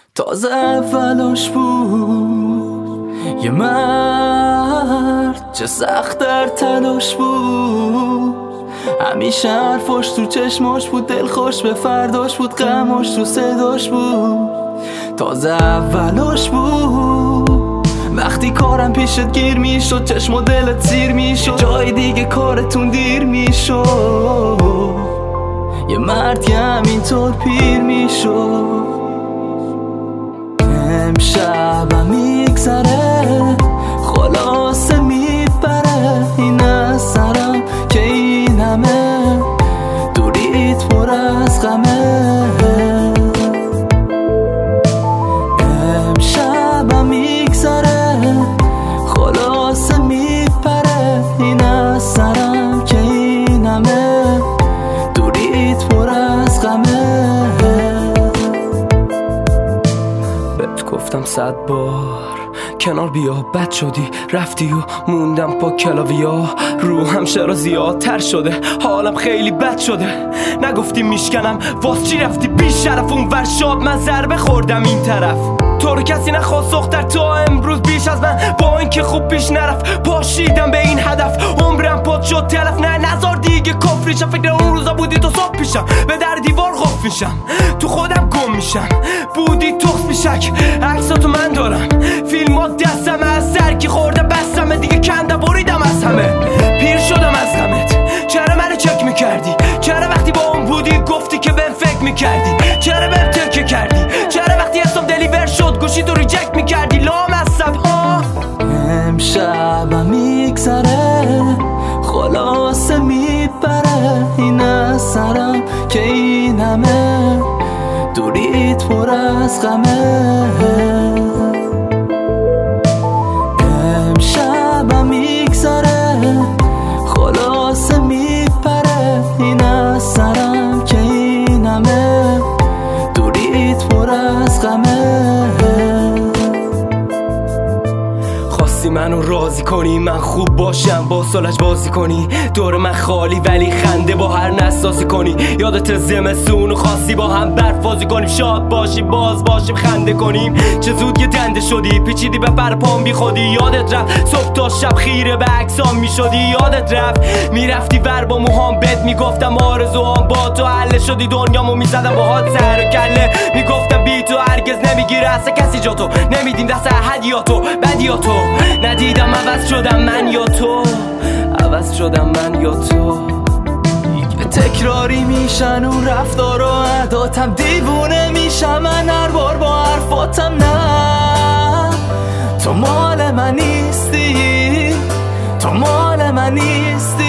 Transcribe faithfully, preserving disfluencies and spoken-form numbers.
تازه اولش بود یه مرد، چه سخت در تلاش بود. همیشه حرفاش تو چشماش بود، دلخوش به فرداش بود، غماش تو صداش بود. تازه اولش بود وقتی کارم پیشت گیر میشد، چشم و دلت سیر میشد، جای دیگه کارتون دیر میشد. یه مرد یه همینطور پیر میشد. امشبم میگذره خلاصه میپره این از سرم که این همه دوریت پر از غمه. امشبم میگذره خلاصه میپره این از سرم که این همه دوریت پر از غمه. گفتم صد بار کنار بیا، بد شدی رفتی و موندم پا کلاویا. روحم چرا زیادتر شده، حالم خیلی بد شده. نگفتی میشکنم واس چی رفتی بی شرف اون ور شاد، من ضربه خوردم این طرف. تو رو کسی نخواست دختر تا امروز بیش از من، با اینکه خوب پیش نرفت پاشیدم به این هدف. عمرم پاد شد تلف، نه نزار دیگه کفریشم. فکر اون روزا بودی تو صبح پیشم، به در دیوار غف میشم، تو خودم گم میشم. بودی تخص میشک عکساتو من دارم، فیلمات دستم از سر که خورده بستم دیگه، کندم بریدم از همه. پیر شدم از غمت، چرا منو چک میکردی؟ چرا وقتی با اون بودی گفتی که بهم فکر میکردی؟ چرا بهم تکه کردی؟ چرا وقتی اسم دلیور شد گوشی تو ریجکت میکردی؟ لام از ها. امشبم میگذره خلاصه میپره این از سرم که این همه دوریت پر از غمه. امشبم میگذره خلاصه میپره این از سرم که این همه دوریت پر از غمه. خواستی منو راضی کنی من خوب باشم، با سالش بازی کنی، دور من خالی ولی خنده با هر نساسی کنی. یادت زمستون خواستی با هم برف بازی کنیم، شاد باشیم باز باشیم خنده کنیم. چه زود یه دنده شدی پیچیدی به پر پام بی خودی. یادت رفت صبح تا شب خیره به عکسام میشدی. یادت رفت میرفتی ور با موهام بد میگفتم آرزوام با تو حل شدی. دنیامو میزدم باهات سر و کله، میگفتم بی تو هرگز نمیگیره اصلا کسی جا تو. نمیدیم دست هدیاتو بدیاتو، ندیدم عوض شدم من یا تو، عوض شدم من یا تو. تکراری میشن اون رفتار و عاداتم، دیوونه میشم من هر بار با حرفاتم. نه تو مال من نیستی، تو مال من نیستی.